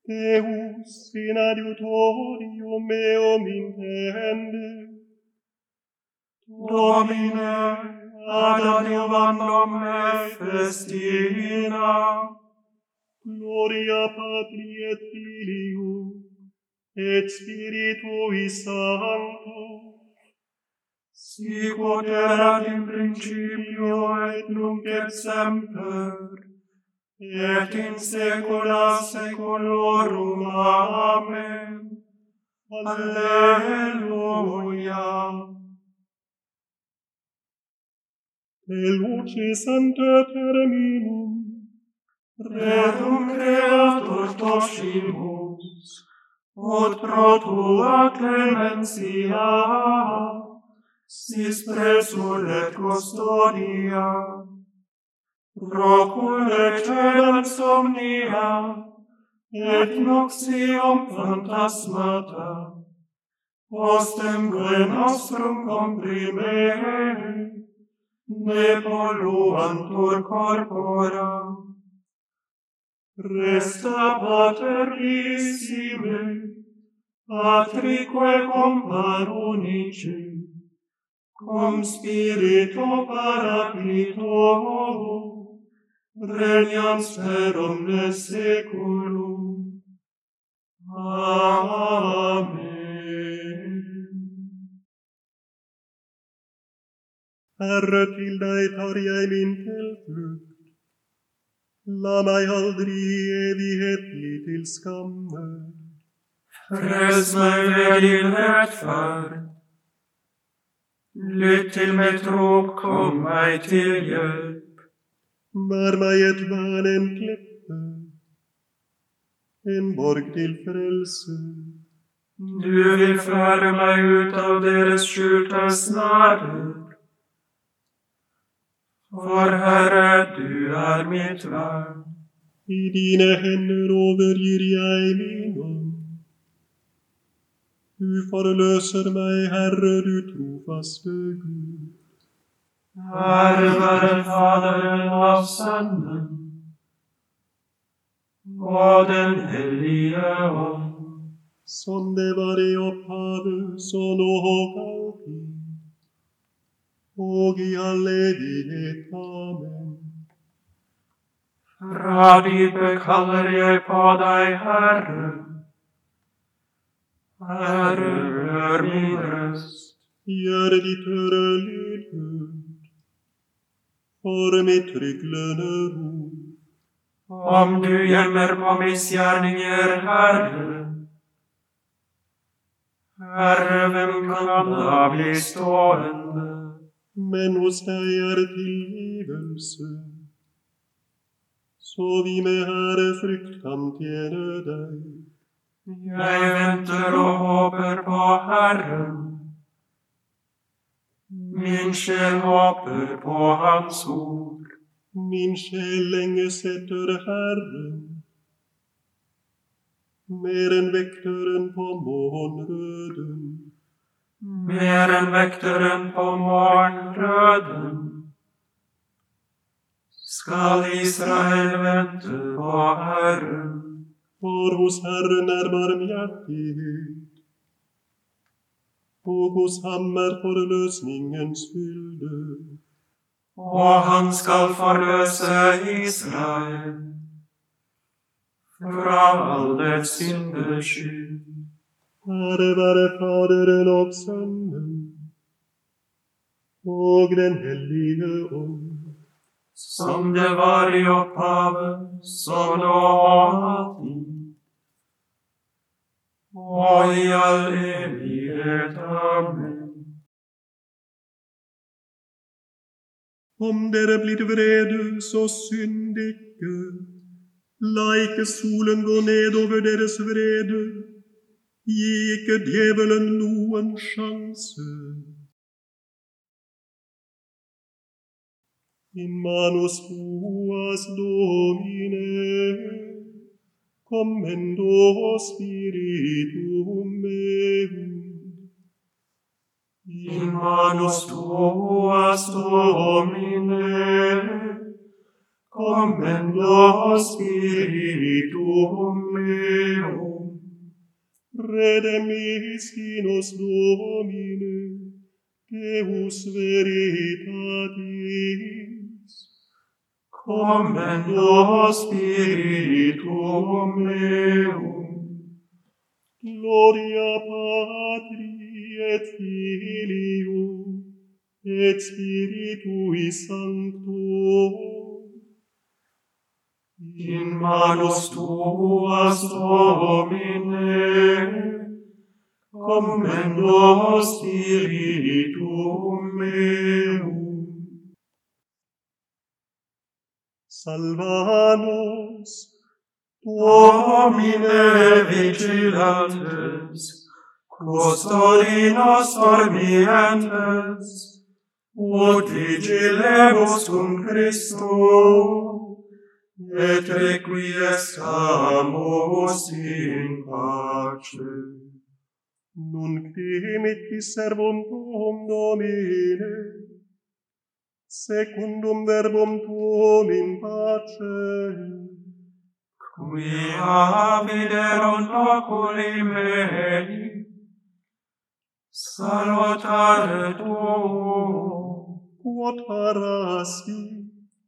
Deus in adiutorium meum intende. Domine, ad adiuvandum me festina. Gloria Patri et Filio, et Spiritui Sancto, sicut erat in principio et nunc et semper, et in saecula saeculorum. Amen. Alleluia. De lucis ante terminum, Redum creator toscimus, ut pro tua clementia, sis presur et custodia, procule celam somnia, et noxium phantasmata, postemque nostrum comprimere, ne polluantur corpora. Resta Pater Visime, Patrique Compar Unice, cum Spiritu Paraclito, regnans per omnes saeculum. Amen. Herre, til deg tar jeg min tilflukt. La meg aldri i evighetlig til skamme. Fres meg ved din rettferd. Lytt til mitt rop, kom meg til hjelp. Vær meg et vern, en klippe, en borg til frelse. Du vil føre meg ut av deres skjulte snarer. For Herre, du er mitt vern. I dine hender overgir jeg min ånd. Du forløser meg, Herre, du trofaste Gud. Ære være Faderen og Sønnen og den hellige ånd. Som det var i opphavet, så nå og alltid, og i all evighet. Amen. Fra dypet kaller jeg på deg, Herre. Herre, hør min røst. Gjør ditt øre lydhørt for mitt tryglende rop. Om du gjemmer på misgjerninger, Herre, Herre, hvem kan da bli stående? Men hos deg er tilgivelse, så vi med ærefrykt kan tjene deg. Jeg venter og håper på Herren. Min sjel håper på Hans ord. Min sjel lenges etter Herren, mer enn vekteren på morgenrøden. Mer enn vekteren på morgenrøden skal Israel vente på Herren. For hos Herren er barmhjertighet, og hos ham er forløsningens fylde. Og han skal forløse Israel fra all dets synders skyld. Ære være Faderen og Sønnen og den hellige ånd. Som det var i opphavet, så nå og alltid, og i all evighet. Amen. Om dere blir vrede, så synd ikke. La ikke solen gå ned over deres vrede. Gi ikke djevelen noen sjanse. In manus tuas, Domine, commendo spiritum meum. In manus tuas, Domine, Commendo Spiritum meum, Redemis nos Domine, Deus veritatis. Commendo Spiritum meum, Gloria Patri et Filio et Spiritui Sancto. in manus tuas, Domine, commendo Spiritum meum. Salva nos, Domine vigilantes, custodi nos dormientes, ut vigilemus cum Christo, et requiescamus in pace. Nunc dimitti servum tuum, Domine, secundum verbum tuum in pace. Quia viderunt oculi mei, salutare tuum. Quod parasi,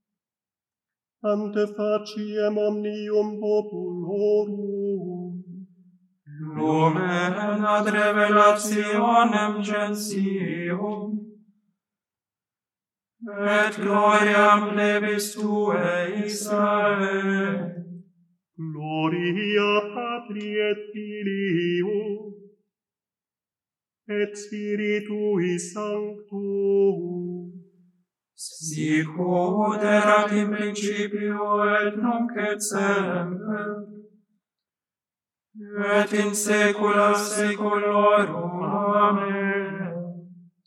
ante faciem omnium populorum, Lumen ad revelationem gentium, et gloriam plebis tuae Israel. Gloria Patri et Filio et Spiritui Sancto, Sicut erat in principio et nunc et semper, et in saecula saeculorum. Amen.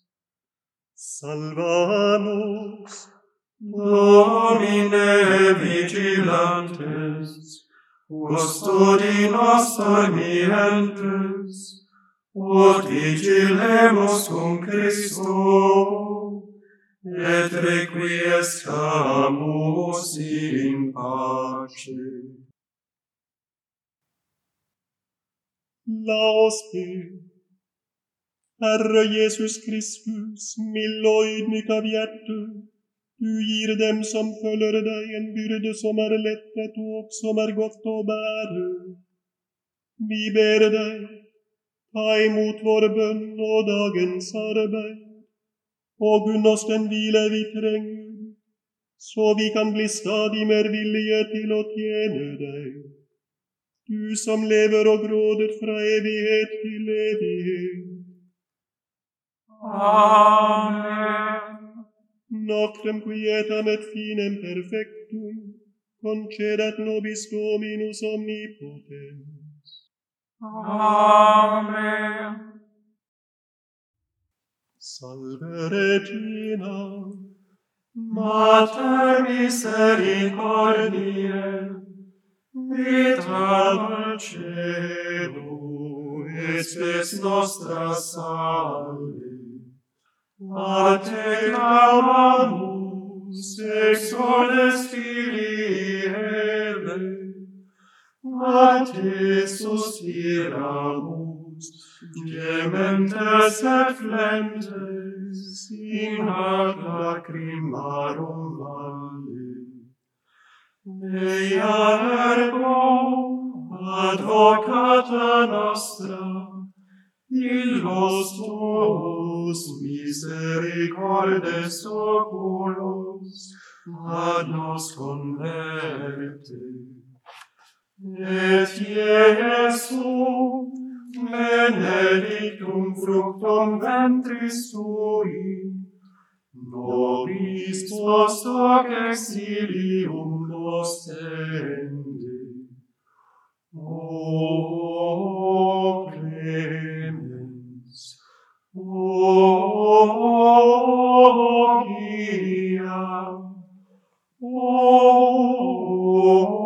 salva nos, Domine vigilantes, custodi nos dormientes, ut vigilemus cum Christo, et requiescamus in pace. laus te, Herre Jesus Kristus, milloid micaviette, du gir dem som følger deg en byrde som lettet og som godt å bære. Vi ber deg, ta imot vår bønn og dagens arbeid, og unn oss den hvile vi trenger, så vi kan bli stadig mer villige til å tjene deg. Du som lever og gråder fra evighet til evighet. Amen. Noctem quietam et finem perfectum, concedat nobis Dominus omnipotens. Amen. Salve Regina, Mater misericordiae, vita dulcedo, et spes nostra salve. A te clamamus, exodes Filii Eve, a te suspiramus, gementes et flentes, in hoc lacrimarum valle. Ea ergo, advocata nostra, illos tuos misericordes oculos ad nos converte. Et Iesu, benedictum fructum ventris tui, nobis post hoc exilium nostende. O clemens, O via, O